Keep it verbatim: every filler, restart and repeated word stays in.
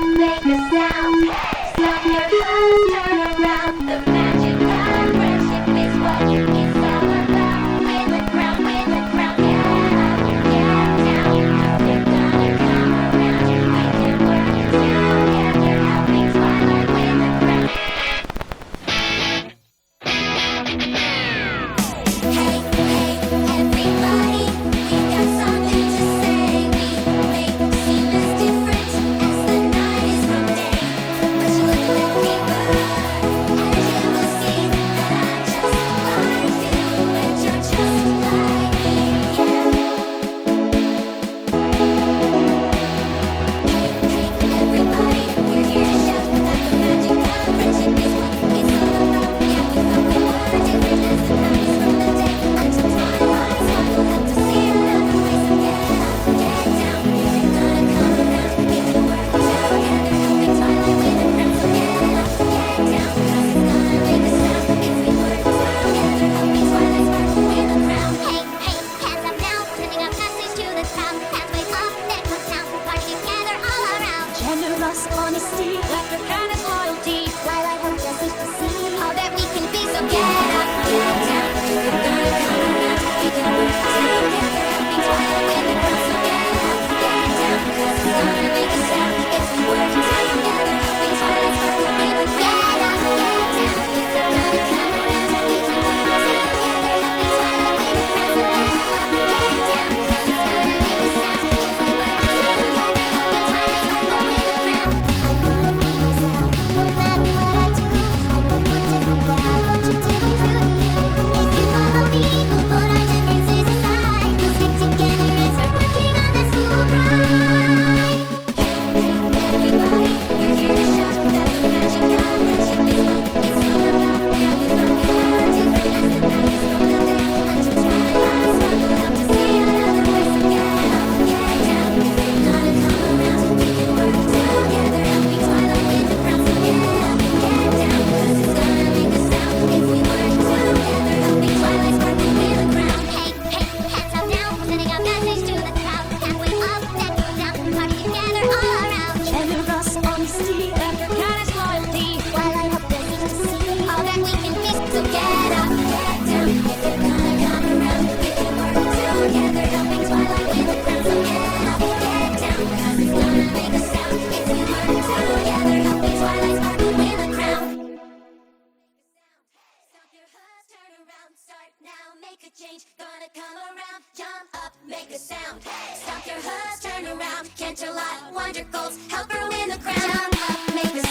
make a sound. Stop your heart, turn around. The magic of friendship is what it's all about. Win the crown, win the crown, yeah, yeah, now. They're gonna come around. We can work together, helping Twilight win the crown. Hey, hey, everybody, we got something to say. We may seem as different as the night is from day, but you look a little deeper, and you will see that I'm just like you, and you're just like me, yeah. Hey, hey, everybody, we're here to shout that the magic of friendship is what it's all about. Yeah, we thought we were different as the night is from the day, until twilight sparkle helped us see another way. So get up, get down, you're gonna come around. We can work together, helping Twilight win the crown. So get up, get down, 'cause it's gonna make a sound if we work together, helping Twilight sparkle win the crown. Hey, hey, hands up now, sending a message to the crowd. Hands way up, then come down, party together all around. Generous honesty, laughter, kindness, loyalty. Twilight helps us to see all that we can be. So get up, get down, you're gonna come around. We can work together, helping Twilight win the crown. So get up, get down, 'cause it's gonna make a sound if we work together, helping Twilight sparkle win the crown. Get up, get down, you're gonna come around. We can work together, helping Twilight win the crown. So get up, get down, 'cause it's gonna make a sound if we work together, helping Twilight sparkle win the crown. I wanna be myself, no matter what I do. I know you're different, but I want you to be true to you. If you follow me, we'll put our differences aside. We'll stick together and start working on that school pride. Everybody, we're here to shout that the magic of friendship is what it's all about. Yeah, we thought we were different as the night is from the day, until twilight sparkle helped us see another way. So get up, get down, you're gonna come around. We can work together, helping Twilight win the crown. So get up, get down, 'cause it's gonna make a sound if we work together, helping Twilight sparkle win the crown. Hey, hey, hands up now, sending a message to the crowd. Halfway up, then go down, party together all around. Generous honesty, laughter, kindness, loyalty. Twilight helped us each to see all that we can be. So get up, get down, if you're gonna come around. We can work together, helping Twilight win the crown. So get up, get down, 'cause it's gonna make a sound if we work together, helping Twilight sparkle win the crown. Stop your hearts, turn around, start now, make a change, gonna come around, jump up, make a sound. Stop your hearts, turn around, can't your light, wonder goals, help her win the crown. Jump up, make a